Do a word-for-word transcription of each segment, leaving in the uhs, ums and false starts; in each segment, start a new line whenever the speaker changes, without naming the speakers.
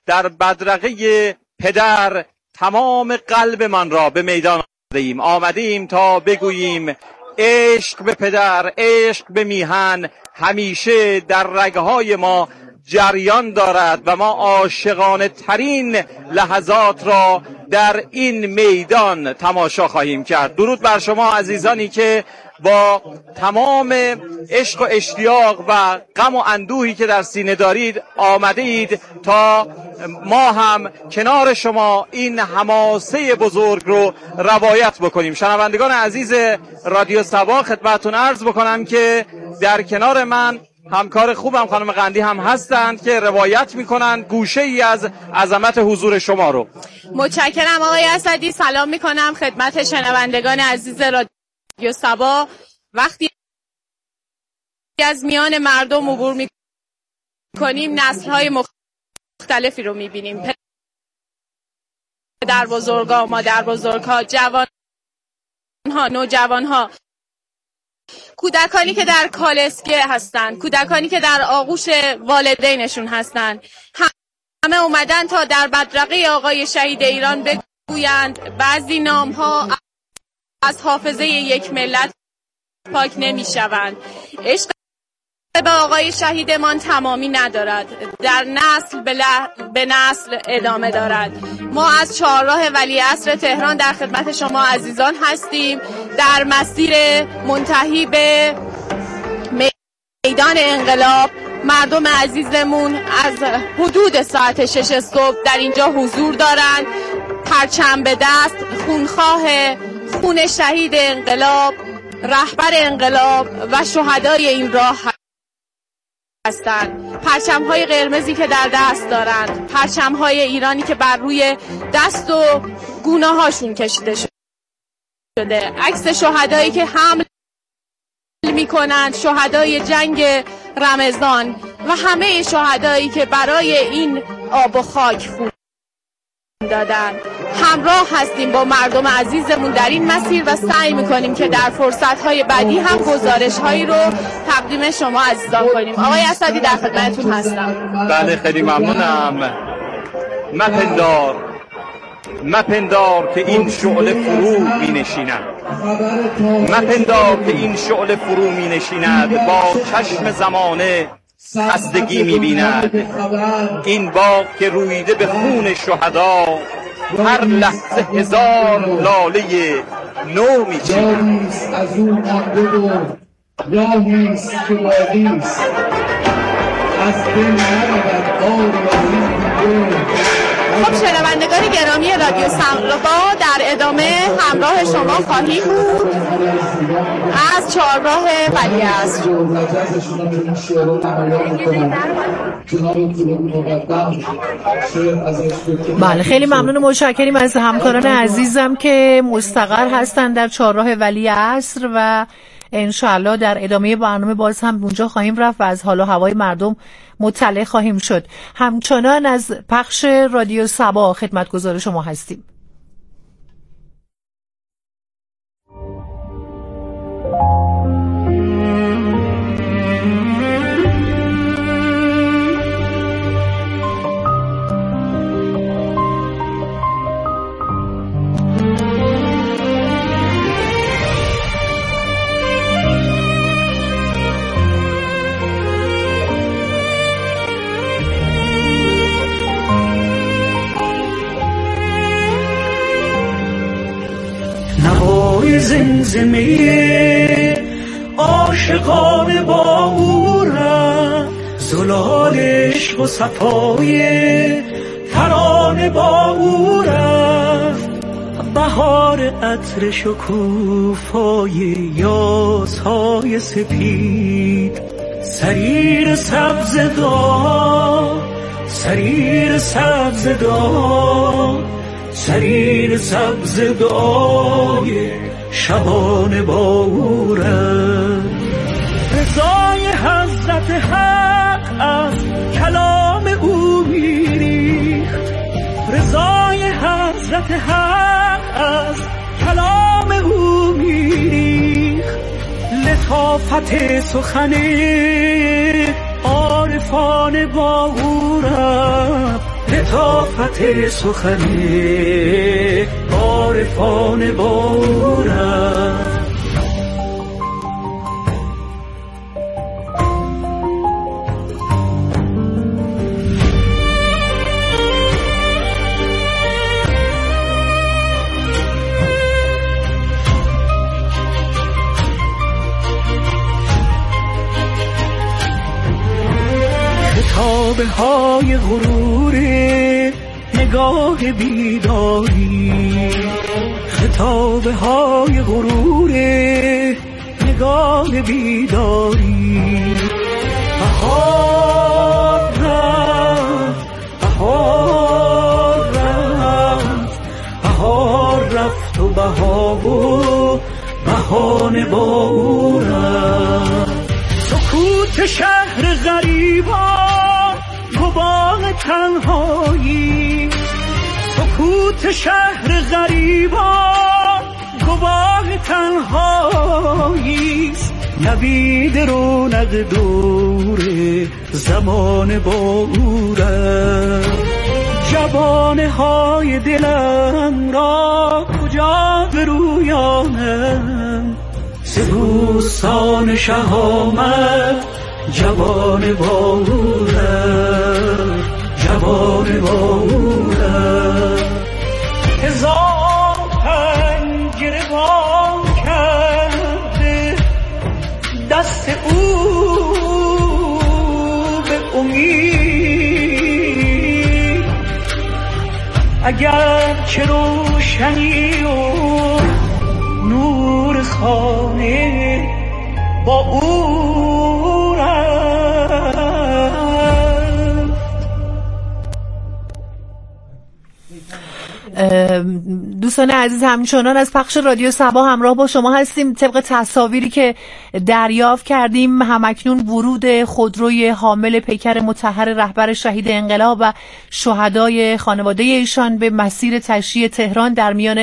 در بدرقه پدر تمام قلب من را به میدان آوردیم. آمدیم تا بگوییم عشق به پدر، عشق به میهن همیشه در رگهای ما جریان دارد و ما عاشقانه ترین لحظات را در این میدان تماشا خواهیم کرد. درود بر شما عزیزانی که با تمام عشق و اشتیاق و غم و اندوهی که در سینه دارید آمده اید تا ما هم کنار شما این حماسه بزرگ رو روایت بکنیم. شنوندگان عزیز رادیو صبا خدمتتون عرض بکنم که در کنار من همکار خوبم خانم قندی هم هستند که روایت میکنن گوشه ای از عظمت حضور شما رو.
متشکرم آقای اسدی. سلام میکنم خدمت شنوندگان عزیز رادیو صبا. وقتی از میان مردم عبور میکنیم نسل‌های مختلفی رو میبینیم، پدر بزرگا، مادر بزرگا، جوانها، نوجوانها، کودکانی که در کالسکه هستند، کودکانی که در آغوش والدینشون هستند، همه اومدن تا در بدرقه آقای شهید ایران بگویند بعضی نام‌ها از حافظه یک ملت پاک نمی‌شوند. عشق به آقای شهیدمان تمامی ندارد، در نسل به, به نسل ادامه دارد. ما از چهارراه ولیعصر تهران در خدمت شما عزیزان هستیم، در مسیر منتهی به میدان انقلاب. مردم عزیزمون از حدود ساعت شش صبح در اینجا حضور دارند، پرچم به دست، خونخواه خون شهید انقلاب، رهبر انقلاب و شهدای این راه هستند. پرچم‌های قرمزی که در دست دارند، پرچم‌های ایرانی که بر روی دست و گونه‌هاشون کشیده شده، عکس شهدایی که حمل می‌کنند، شهدای جنگ رمضان و همه شهدایی که برای این آب و خاک خون دادن. همراه هستیم با مردم عزیزمون در این مسیر و سعی میکنیم که در فرصتهای بعدی هم گزارشهایی رو تقدیم شما عزیزان کنیم. آقای اسدی در خدمتتون هستم.
بله خیلی ممنونم. مپندار مپندار که این شعله فرو می نشیند، مپندار که این شعله فرو می نشیند، با چشم زمانه خستگی می بیند. این باغ که رویده به خون شهدا، هر لحظه هزار لاله نو می چیند.
از اون مانده و راهیست که باقیست، از بین نرود آر و زیده.
خب شنوندگان گرامی رادیو صبا در ادامه همراه شما خواهیم بود از چهارراه ولیعصر.
بله خیلی ممنون، متشکریم از همکاران عزیزم که مستقر هستند در چهارراه ولیعصر و انشاءالله در ادامه برنامه باز هم اونجا خواهیم رفت و از حال و هوای مردم مطلع خواهیم شد. همچنان از پخش رادیو صبا خدمتگزار شما هستیم.
زمزمه عاشقان با او رفت، زلال عشق و صفای ترانه با او رفت. بهار عطر شکوفای یاسهای سپید، سریر سبز دار، سریر سبز دار، سریر سبز دعای شبانه با او رفت. رضای حضرت حق از کلام او میریخت، رضای حضرت حق از کلام او میریخت. لطافت سخن عارفانه با او رفت، لطافت سخن عارفان بارم. خطابه های غرور نگاه بیداری، خطابه های غرور نگاه بیداری. بهار رفت، بهار رفت، بهار رفت و بها و بهانه با او رفت. سکوت شهر غریبان گواه تنهایی، سکوت شهر غریبان گواه تنهایی. نوید رونق دور زمان با او رفت. جوانه های دلم را کجا برویانم، ز بوستان شه آمد جوان با او رفت، جوان با او رفت. هزار پنجره وا کرده دست او به امید، اگر چه روشنی و نور خانه با او رفت.
دوستان عزیز، همچنان از پخش رادیو صبا همراه با شما هستیم. طبق تصاویری که دریافت کردیم همکنون ورود خودروی حامل پیکر مطهر رهبر شهید انقلاب و شهدای خانواده ایشان به مسیر تشییع تهران در میان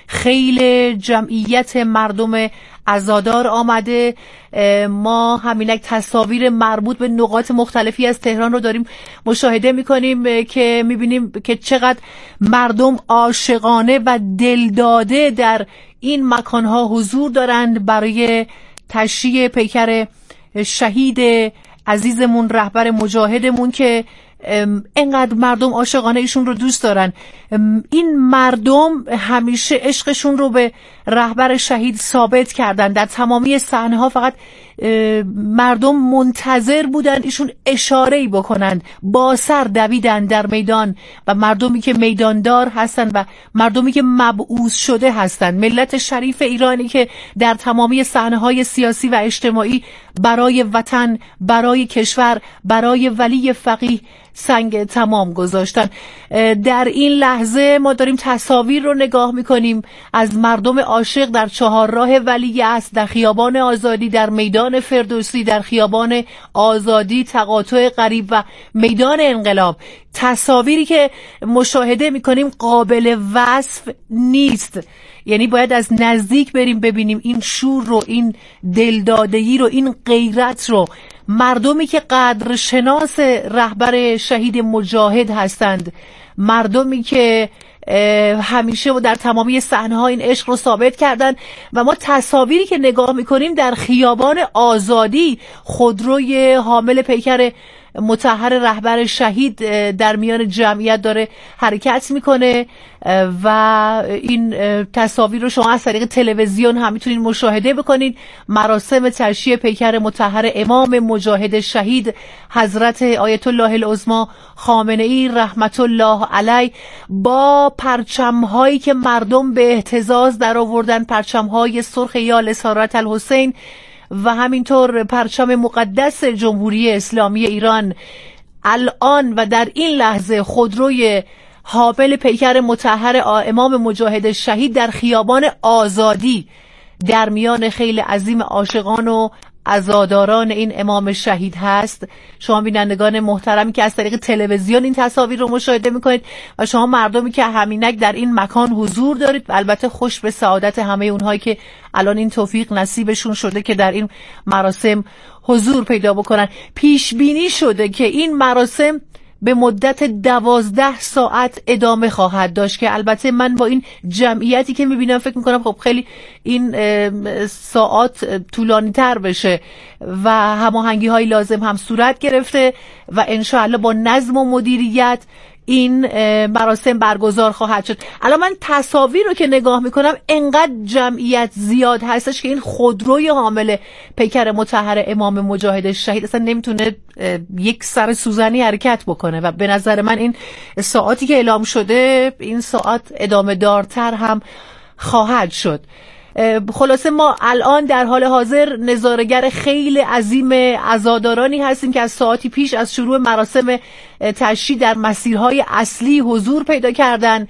خیلی جمعیت مردم عزادار آمده. ما همینک تصاویر مربوط به نقاط مختلفی از تهران رو داریم مشاهده میکنیم که میبینیم که چقدر مردم عاشقانه و دلداده در این مکانها حضور دارند برای تشییع پیکر شهید عزیزمون، رهبر مجاهدمون که انقدر مردم عاشقانه ایشون رو دوست دارن. این مردم همیشه عشقشون رو به رهبر شهید ثابت کردن. در تمامی صحنه ها فقط مردم منتظر بودن ایشون اشاره‌ای بکنن، با سر دویدن در میدان و مردمی که میداندار هستن و مردمی که مبعوث شده هستن، ملت شریف ایرانی که در تمامی صحنه های سیاسی و اجتماعی برای وطن، برای کشور، برای ولی فقیه سنگ تمام گذاشتن. در این لحظه ما داریم تصاویر رو نگاه میکنیم از مردم عاشق در چهارراه ولیعصر، در خیابان آزادی، در میدان فردوسی، در خیابان آزادی، تقاطع غریب و میدان انقلاب. تصاویری که مشاهده میکنیم قابل وصف نیست، یعنی باید از نزدیک بریم ببینیم این شور رو، این دلدادگی رو، این غیرت رو. مردمی که قدر شناس رهبر شهید مجاهد هستند، مردمی که همیشه و در تمامی صحنه‌ها این عشق رو ثابت کردن. و ما تصاویری که نگاه میکنیم در خیابان آزادی، خودروی حامل پیکر مطهر رهبر شهید در میان جمعیت داره حرکت میکنه و این تصاویر رو شما از طریق تلویزیون هم میتونید مشاهده بکنید. مراسم تشییع پیکر مطهر امام مجاهد شهید حضرت آیت الله العظمی خامنه ای رحمت الله علیه با پرچم‌هایی که مردم به اهتزاز در آوردن، پرچم‌های سرخ یا اسارت الحسین و همینطور پرچم مقدس جمهوری اسلامی ایران، الان و در این لحظه خودروی حامل پیکر مطهر امام مجاهد شهید در خیابان آزادی در میان خیل عظیم عاشقان و عزاداران این امام شهید هست. شما بینندگان محترمی که از طریق تلویزیون این تصاویر رو مشاهده میکنید و شما مردمی که همینک در این مکان حضور دارید، البته خوش به سعادت همه اونهایی که الان این توفیق نصیبشون شده که در این مراسم حضور پیدا بکنن. پیش بینی شده که این مراسم به مدت دوازده ساعت ادامه خواهد داشت که البته من با این جمعیتی که میبینم فکر میکنم خب خیلی این ساعات طولانی تر بشه و هماهنگی های لازم هم صورت گرفته و انشاءالله با نظم و مدیریت این مراسم برگزار خواهد شد. الان من تصاویر رو که نگاه میکنم انقدر جمعیت زیاد هستش که این خودروی حامل پیکر مطهر امام مجاهد شهید اصلا نمیتونه یک سر سوزنی حرکت بکنه و به نظر من این ساعاتی که اعلام شده این ساعت ادامه دارتر هم خواهد شد. خلاصه ما الان در حال حاضر نظاره‌گر خیلی عظیم عزادارانی هستیم که از ساعتی پیش از شروع مراسم تشییع در مسیرهای اصلی حضور پیدا کردن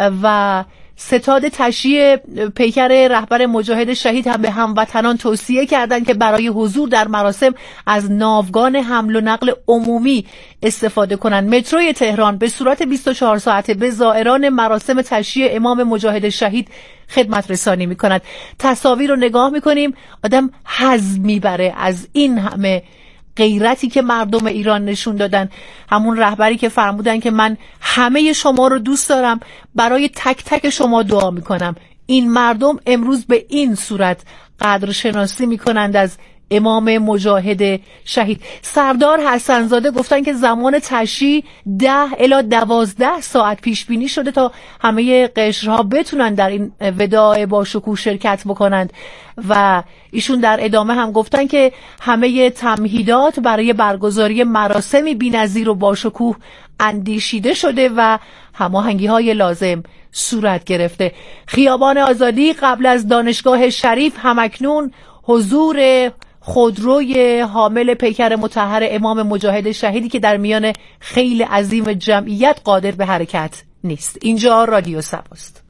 و ستاد تشییع پیکر رهبر مجاهد شهید هم به هموطنان توصیه کردند که برای حضور در مراسم از ناوگان حمل و نقل عمومی استفاده کنند. متروی تهران به صورت بیست و چهار ساعته به زائران مراسم تشییع امام مجاهد شهید خدمت رسانی می کند. تصاویر رو نگاه می کنیم آدم حظ میبره از این همه غیرتی که مردم ایران نشون دادن. همون رهبری که فرمودن که من همه شما رو دوست دارم، برای تک تک شما دعا میکنم. این مردم امروز به این صورت قدرشناسی میکنند از امام مجاهد شهید. سردار حسنزاده گفتن که زمان تشییع ده الی دوازده ساعت پیش بینی شده تا همه قشرها بتونن در این وداع با شکوه شرکت بکنند و ایشون در ادامه هم گفتن که همه تمهیدات برای برگزاری مراسمی بی‌نظیر و با شکوه اندیشیده شده و هماهنگی‌های لازم صورت گرفته. خیابان آزادی قبل از دانشگاه شریف همکنون حضور خودروی حامل پیکر مطهر امام مجاهد شهیدی که در میان خیلی عظیم جمعیت قادر به حرکت نیست. اینجا رادیو سباست.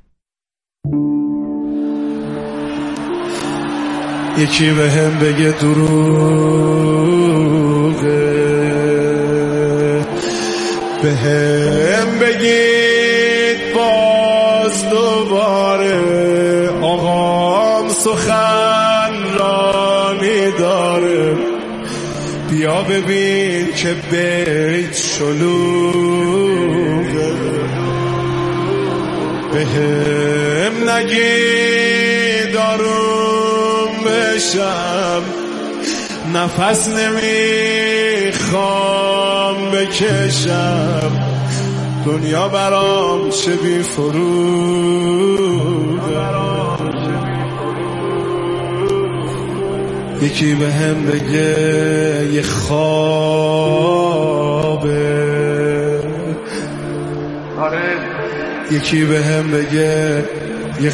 یکی به هم بگه دروغه، به هم بگید باز دوباره آقام سخن رانی داره. بیا ببین که بیت شلوغه، به هم نگید آروم بشم، نفس نمیخوام بکشم، دنیا برام چه بی فروغه. یکی به هم بگه یه خوابه، آره یکی به هم بگه یه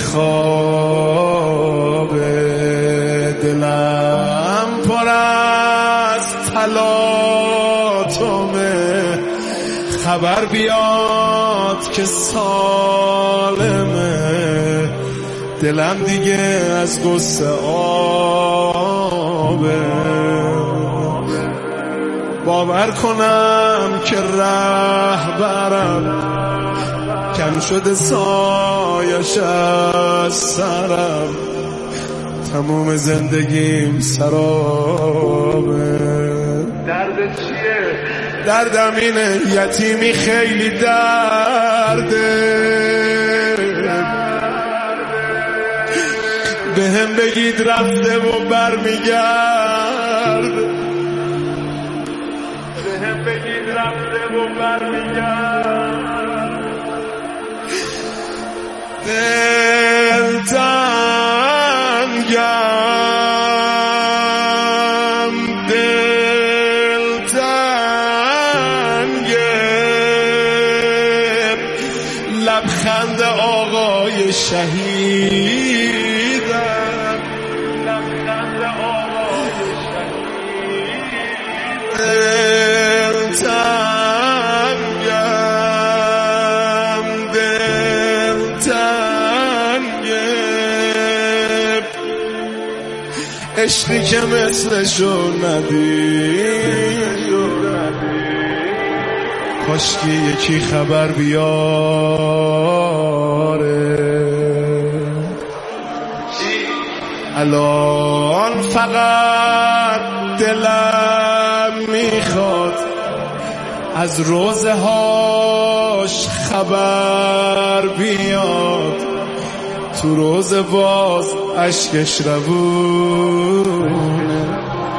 خوابه، دلم پر از تلاطمه، خبر بیاد که سالمه، دلم دیگه از غصه آبه. باور کنم که رهبرم کم شده سایش از سرم، تموم زندگیم سرابه. درد چیه؟ دردم اینه یتیمی خیلی درده، به هم بگید رفته و برمیگرد، به هم بگید رفته و برمیگرد. دلتنگم دلتنگم، لبخند آقای شهیدم، لبخند آقای شهیدم. دلتنگم دلتنگم، عشقی که مثلشو ندید، کاشکی یکی خبر بیاره. الان فقط دلم میخواد از روزه هاش خبر بیاد، تو روز باز اشکش روونه.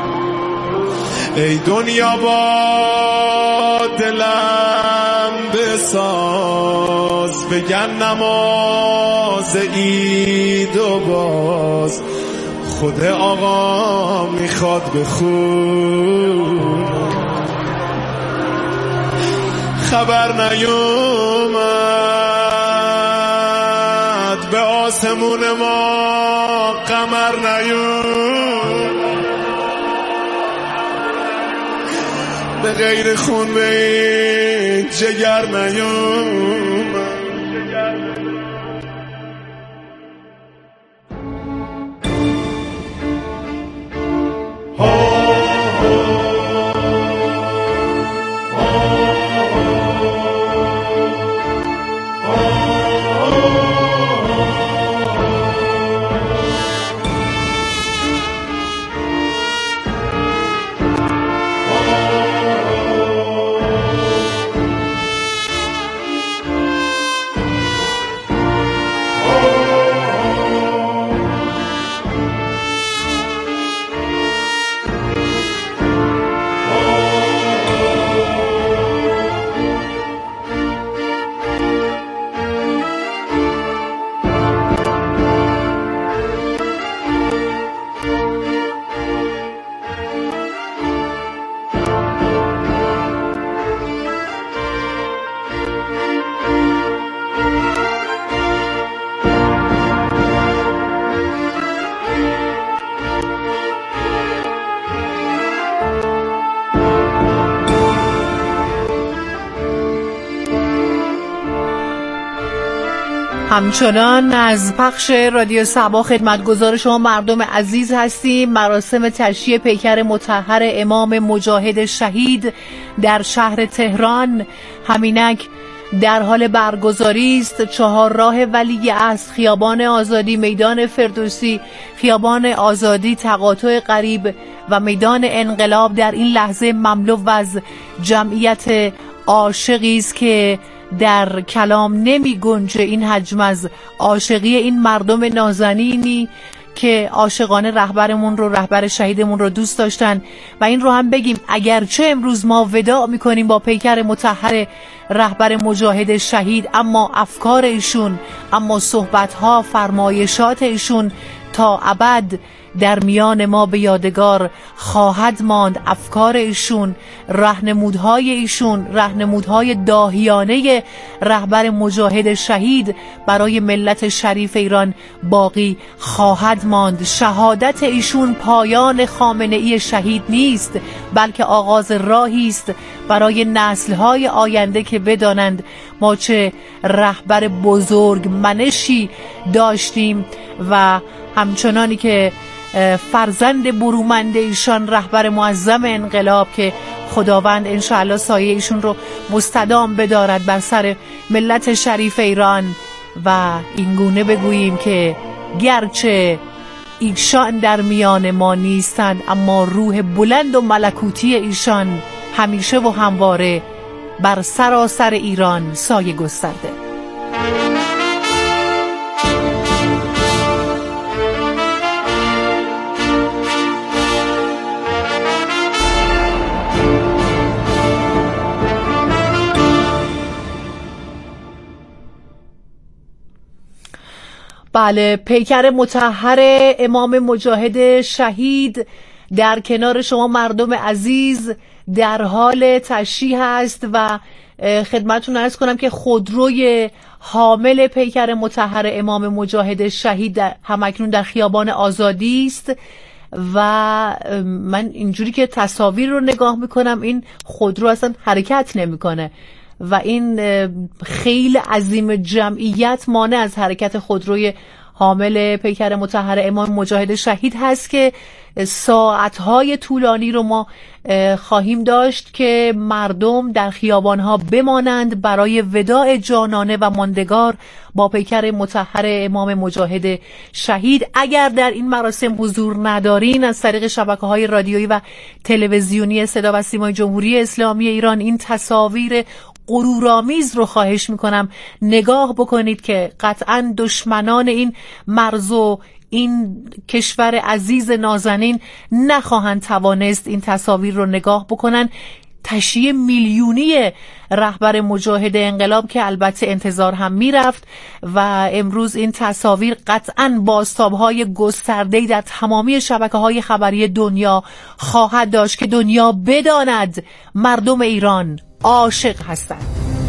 ای دنیا با دلم بساز، بگن نماز عید و باز، خود آقا میخواد بخون. خبر نیومد به آسمون ما، قمر نیومد به غیر خون به این جگر نیومد.
همچنان از پخش رادیو صبا خدمتگزار شما مردم عزیز هستیم. مراسم تشییع پیکر مطهر امام مجاهد شهید در شهر تهران همینک در حال برگزاری است. چهار راه ولی عصر، خیابان آزادی، میدان فردوسی، خیابان آزادی، تقاطع غریب و میدان انقلاب در این لحظه مملو از جمعیت عاشقی است که در کلام نمی گنجه این حجم از عاشقی این مردم نازنینی که عاشقانه رهبرمون رو، رهبر شهیدمون رو دوست داشتن. و این رو هم بگیم اگرچه امروز ما وداع میکنیم با پیکر مطهر رهبر مجاهد شهید، اما افکار ایشون، اما صحبتها، فرمایشات ایشون تا ابد در میان ما به یادگار خواهد ماند. افکار ایشون، راهنمودهای ایشون، راهنمودهای داهیانه رهبر مجاهد شهید برای ملت شریف ایران باقی خواهد ماند. شهادت ایشون پایان خامنه‌ای شهید نیست، بلکه آغاز راهی است برای نسل‌های آینده که بدانند ما چه رهبر بزرگ منشی داشتیم و همچنانی که فرزند برومنده ایشان رهبر معظم انقلاب که خداوند انشاءالله سایه ایشون رو مستدام بدارد بر سر ملت شریف ایران. و اینگونه بگوییم که گرچه ایشان در میان ما نیستند، اما روح بلند و ملکوتی ایشان همیشه و همواره بر سراسر ایران سایه گسترده. بله، پیکر مطهر امام مجاهد شهید در کنار شما مردم عزیز در حال تشییع است و خدمتتون عرض کنم که خودروی حامل پیکر مطهر امام مجاهد شهید همکنون در خیابان آزادی است و من اینجوری که تصاویر رو نگاه میکنم این خودرو اصلا حرکت نمیکنه و این خیلی عظیم جمعیت مانع از حرکت خودروی حامل پیکر مطهر امام مجاهد شهید هست که ساعتهای طولانی رو ما خواهیم داشت که مردم در خیابانها بمانند برای وداع جانانه و ماندگار با پیکر مطهر امام مجاهد شهید. اگر در این مراسم حضور ندارین، از طریق شبکه‌های رادیویی و تلویزیونی صدا و سیمای جمهوری اسلامی ایران این تصاویر غرورآمیز رو خواهش میکنم نگاه بکنید که قطعاً دشمنان این مرز و این کشور عزیز نازنین نخواهند توانست این تصاویر رو نگاه بکنن. تشییع میلیونی رهبر مجاهد انقلاب که البته انتظار هم میرفت و امروز این تصاویر قطعاً بازتاب‌های گسترده‌ای در تمامی شبکه‌های خبری دنیا خواهد داشت که دنیا بداند مردم ایران عاشق هستند.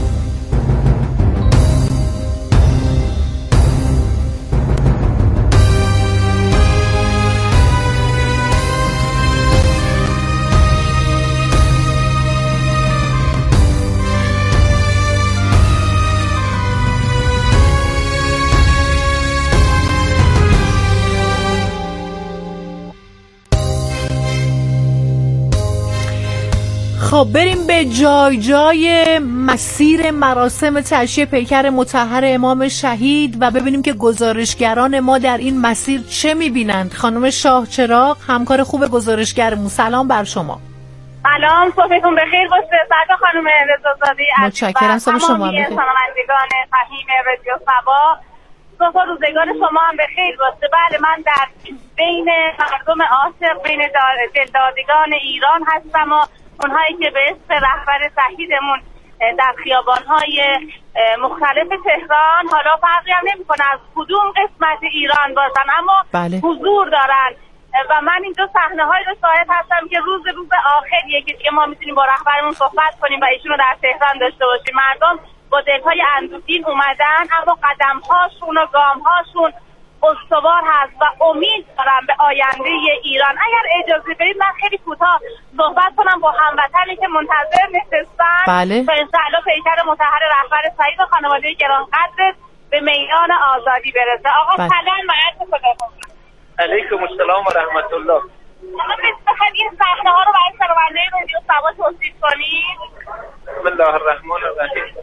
خب بریم به جای جای مسیر مراسم تشییع پیکر مطهر امام شهید و ببینیم که گزارشگران ما در این مسیر چه میبینند. خانم شاه چراغ، همکار خوب گزارشگرمون، سلام بر شما.
سلام، صبحتون بخیر باشه. سعد خانم رضازاده
متشکرم. صبح شما بخیر.
شنوندگان فهیم رادیو صبا، صبح و روزگار شما هم بخیر باشه. بله، من در بین مردم عاشق، بین دلدادگان ایران هستم و اونهایی که به اسم رهبر شهیدمون در خیابان‌های مختلف تهران، حالا فرقی هم نمی‌کنه از کدوم قسمت ایران باشن، اما
بله.
حضور دارن و من اینجا صحنه‌هایی رو شاهد هستم که روز روز آخریه که دیگه ما میتونیم با رهبرمون صحبت کنیم و ایشون رو در تهران داشته باشیم. مردم با دل‌های اندوهگین اومدن، اما قدم‌هاشون و گام‌هاشون استوار هست و امید دارم به آینده ایران. اگر اجازه بدید من خیلی کوتاه صحبت کنم با هموطنی که منتظر نشستن
بله.
تا انشاءالله پیکر مطهر رهبر شهید و خانواده گرانقدر به میدان آزادی برسه. آقا
بله.
سلام و عرض خدمتتون.
علیکم السلام و رحمت الله.
شما بخواید این صحنه ها رو برای شنونده رادیو صبا توصیف کنید؟
بسم الله الرحمن الرحیم.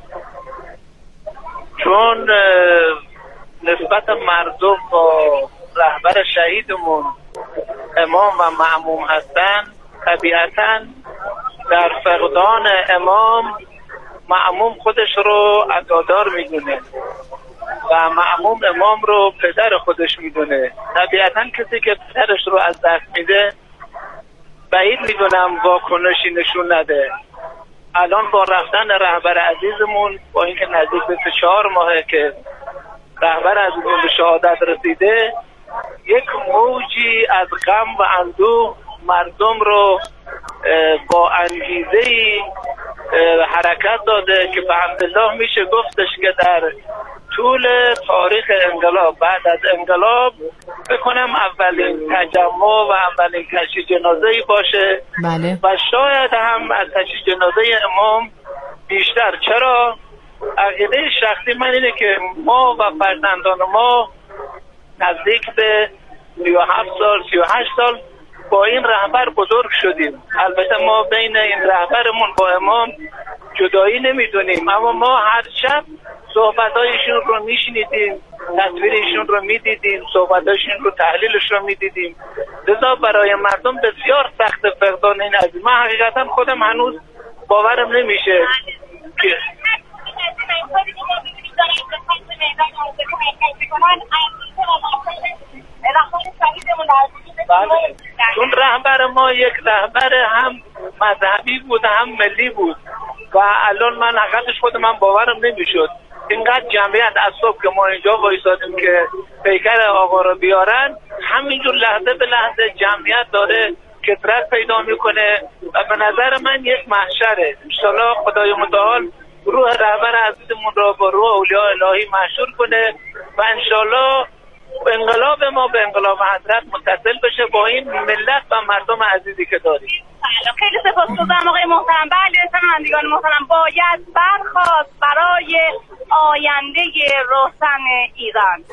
چون نسبت مردم با رهبر شهیدمون امام و مأموم هستن، طبیعتاً در فقدان امام مأموم خودش رو عزادار میدونه و مأموم امام رو پدر خودش میدونه. طبیعتاً کسی که پدرش رو از دست میده بعید میدونم واکنشی نشون نده. الان با رفتن رهبر عزیزمون، با اینکه نزدیک به چهار ماهه که رهبر عزیزمون به شهادت رسیده، یک موجی از غم و اندوه مردم رو با انگیزه‌ای حرکت داده که به حمدالله میشه گفتش که در طول تاریخ انقلاب، بعد از انقلاب بکنم اولین تجمع و اولین تشییع جنازه‌ای باشه.
بله.
و شاید هم از تشییع جنازه امام بیشتر. چرا؟ عقیده شخصی من اینه که ما و فرزندان ما نزدیک به سی و هفت سال سی و هشت سال با این رهبر بزرگ شدیم. البته ما بین این رهبرمون با امام جدایی نمیدونیم، اما ما هر شب صحبتایشون رو میشنیدیم، تصویرشون رو میدیدیم، صحبتایشون رو تحلیلش رو میدیدیم. لذا برای مردم بسیار سخت فقدان این عزیز. من حقیقتا خودم هنوز باورم نمیشه که بله. چون رهبر ما یک رهبر هم مذهبی بود هم ملی بود و الان من حقیقتش خود من باورم نمیشد اینقدر جمعیت از صبح که ما اینجا وایسادیم که پیکر آقا رو بیارن، همینجور لحظه به لحظه جمعیت داره کثرت پیدا میکنه و به نظر من یک محشره. انشالله خدای متعال روح رهبر عزیزمون را با روح اولیاء الهی محشور کنه و انشالله انقلاب ما به انقلاب حضرت متصل بشه با این ملت و مردم عزیزی که داریم.
خیلی سپاسگزارم آقای محترم. بله شنوندگان محترم، باید برخاست برای آینده روشن ایران.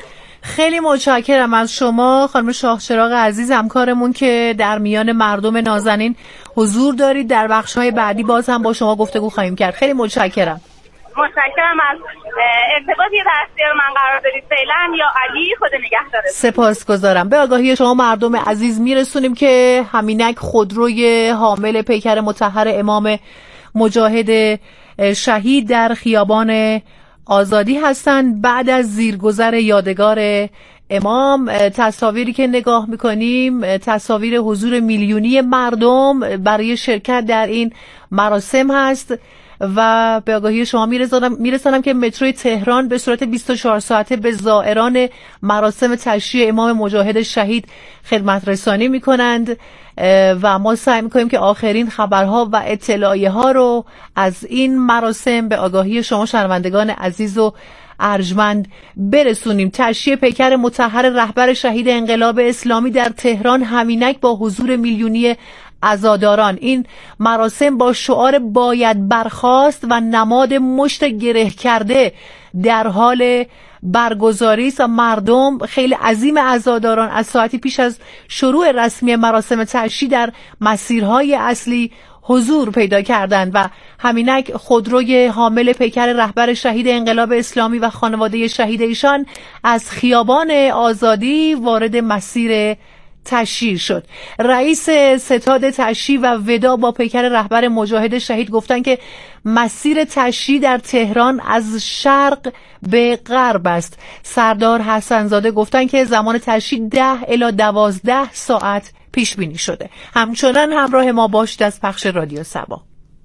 خیلی متشکرم از شما خانم شاهچراغ عزیز، همکارمون که در میان مردم نازنین حضور دارید. در بخش‌های بعدی باز هم با شما گفتگو خواهیم کرد. خیلی متشکرم.
متشکرم از ارتباطی در اختیار من قرار دارید. فعلا یا علی، خدا نگهدارت.
سپاسگزارم. به آگاهی شما مردم عزیز میرسونیم که همینک خودروی حامل پیکر مطهر امام مجاهد شهید در خیابان آزادی هستند. بعد از زیرگذر یادگار امام، تصاویری که نگاه میکنیم تصاویر حضور میلیونی مردم برای شرکت در این مراسم هست و به آگاهی شما میرسانم, میرسانم که متروی تهران به صورت بیست و چهار ساعته به زائران مراسم تشییع امام مجاهد شهید خدمت رسانی میکنند و ما سعی میکنیم که آخرین خبرها و اطلاعیه ها رو از این مراسم به آگاهی شما شنوندگان عزیز و ارجمند برسونیم. تشییع پیکر مطهر رهبر شهید انقلاب اسلامی در تهران همینک با حضور میلیونی عزاداران. این مراسم با شعار باید برخاست و نماد مشت گره کرده در حال برگزاری است و مردم خیلی عظیم عزاداران از ساعتی پیش از شروع رسمی مراسم تشییع در مسیرهای اصلی حضور پیدا کردند و همینک خودروی حامل پیکر رهبر شهید انقلاب اسلامی و خانواده شهید ایشان از خیابان آزادی وارد مسیر تشییع شد. رئیس ستاد تشییع و ودا با پیکر رهبر مجاهد شهید گفتند که مسیر تشییع در تهران از شرق به غرب است. سردار حسنزاده گفتند که زمان تشییع ده الی دوازده ساعت پیش بینی شده. همچنان همراه ما باشید از پخش رادیو سبا.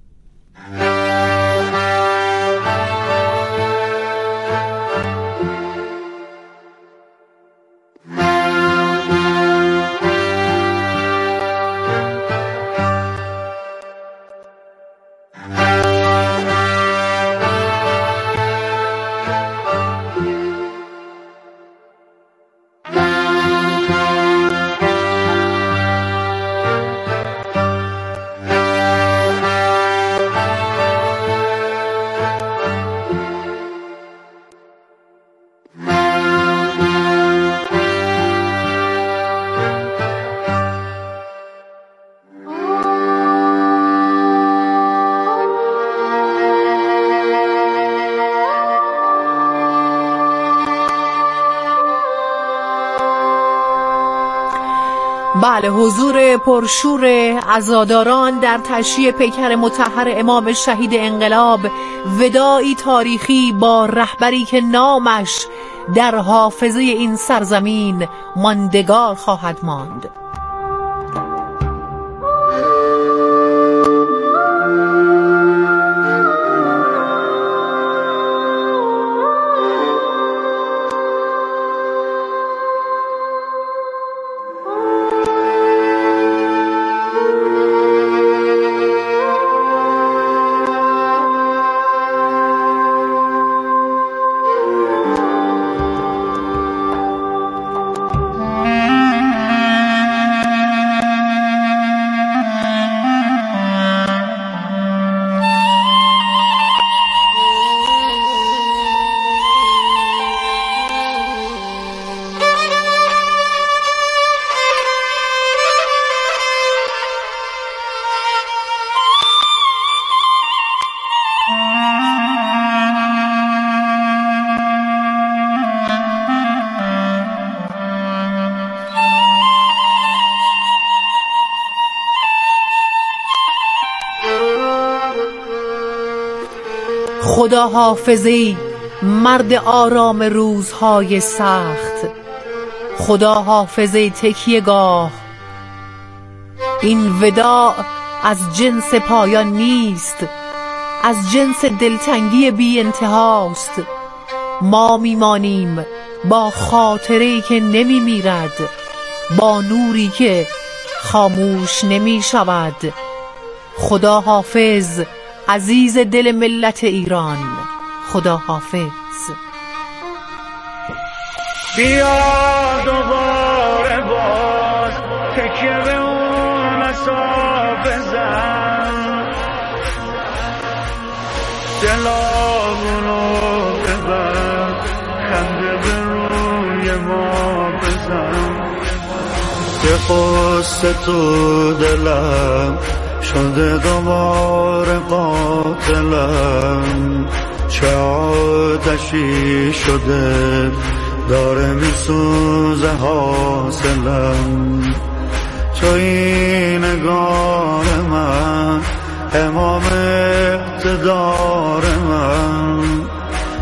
بله، حضور پرشور عزاداران در تشییع پیکر مطهر امام شهید انقلاب، وداعی تاریخی با رهبری که نامش در حافظه این سرزمین ماندگار خواهد ماند. خدا حافظی مرد آرام روزهای سخت، خدا حافظی تکیه گاه. این وداع از جنس پایان نیست، از جنس دلتنگی بی انتهاست. ما میمانیم با خاطره‌ای که نمی میرد، با نوری که خاموش نمی شود. خدا حافظ عزیز دل ملت ایران، خدا حافظ.
بیا دوباره باز تکیه به اون مساف بزن، دلامونو ببر، خنده به روی ما قصه تو دلم شده دوباره قاتلم، چه آتشی شده داره میسوزه حاصلم. توی نگاه من امام اقتدار من،